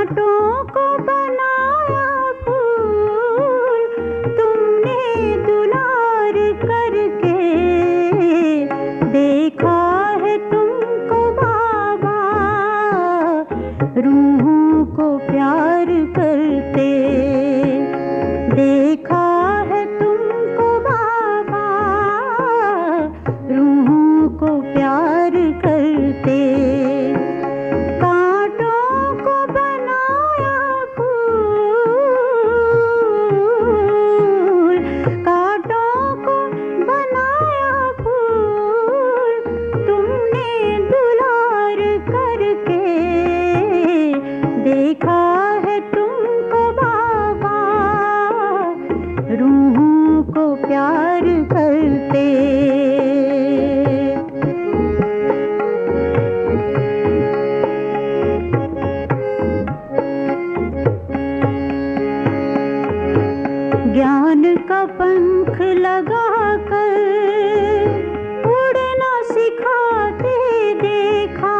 कांटों को बनाया फूल तुमने दुलार करके, देखा है तुमको बाबा रूहों को प्यार करते, देखा है तुमको बाबा रूहों को प्यार करते। कांटों को बनाया फूल, कांटों को बनाया फूल तुमने दुलार करके, देखा है तुमको बाबा रूहों को प्यार करते। ज्ञान का पंख लगाकर उड़ना सिखाते देखा,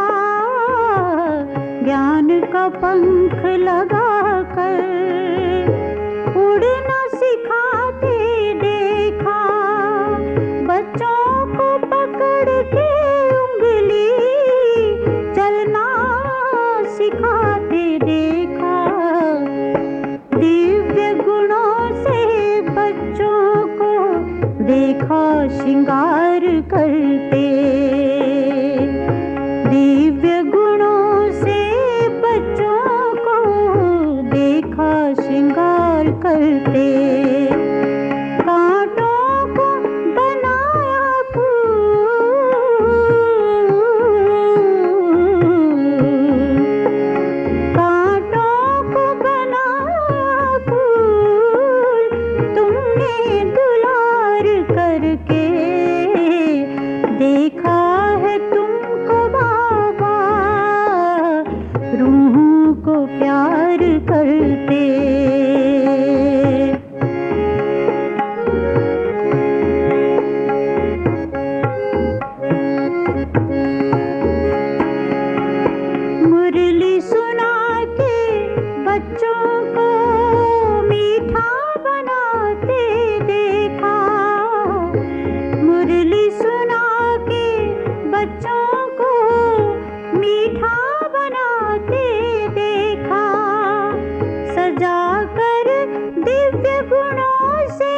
ज्ञान का पंख लगाकर उड़ना सिखाते देखा, बच्चों को पकड़ के उंगली चलना सिखाते देखा, दिव्य गुणों से बच्चों को देखा श्रृंगार करते, दिव्य गुणों से बच्चों को देखा श्रृंगार करते। कांटों को बनाया फूल, कांटों को बनाया फूल तुमने दुलार करके, देखा है तुमको बाबा रूहों को प्यार करते। मुरली सुना के बच्चों को मीठा बनाते देखा, मुरली सुना के बच्चों को मीठा बनाते देखा, सजा कर दिव्य गुणों से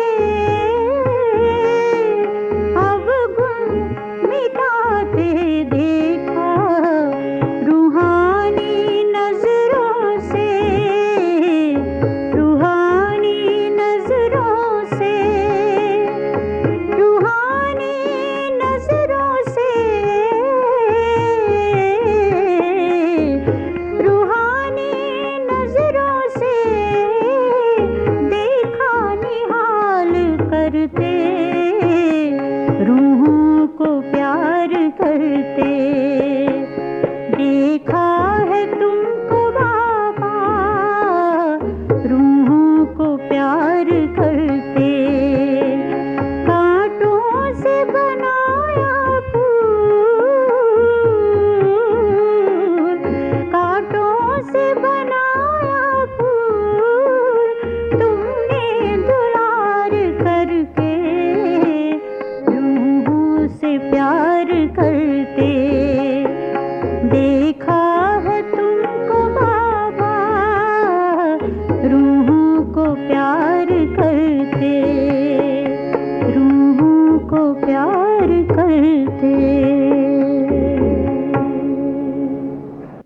अवगुण मिटाते देखा, रूहानी नजरों से, रूहानी नजरों से, रूहानी नजरों से, रूहानी नजरों से देखा निहाल करते, रूहों को प्यार करते, देखा है तुमको बाबा रूहों को प्यार करते। कांटों से बनाया फूल, कांटों से बनाया फूल तुमने दुलार करके, रूहों से प्यार करते, देखा है तुमको बाबा रूहों